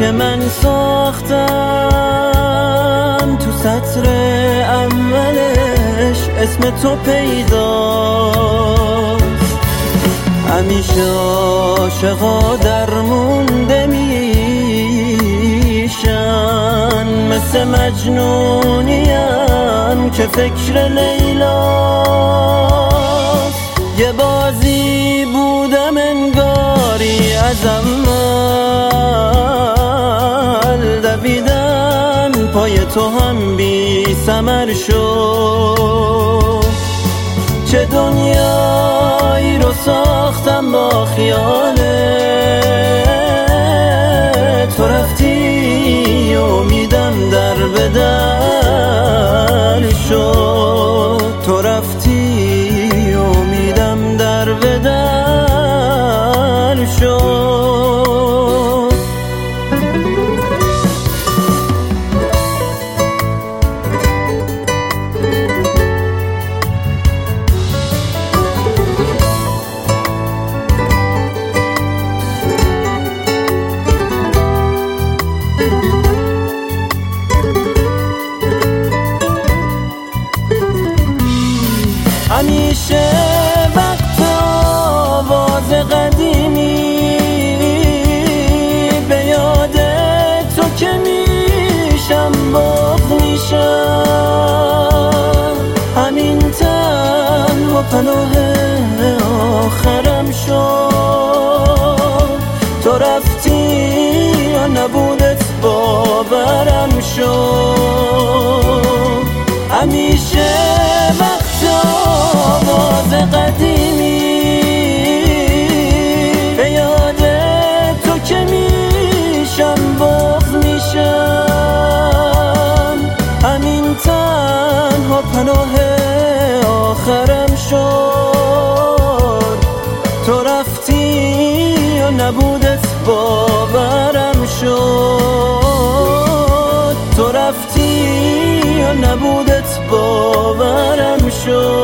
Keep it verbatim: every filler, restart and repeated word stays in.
که من ساختم تو سطر اولش اسم تو پیداست. همیشه عاشقا در مونده میشن، مثل مجنونیم که فکر لیلاست. یه بازی بودم انگاری از اول، دویدم پای تو هم بی ثمر شد. چه دنیایی رو ساختم با خیالت، تو رفتی امیدم در به در شد. تو رفتی امیدم در به در شد. همیشه وقت آواز قدیمی به یاد تو که میشم بغض میشم. همین تنها پناه آخرم شد. تو رفتی یا نبودت باورم شد. همیشه آواز قدیمی به یاد تو که میشم بغض میشم. همین تنها پناه آخرم شد. تو رفتی یا نبودت باورم شد. تو رفتی یا نبودت باورم شد.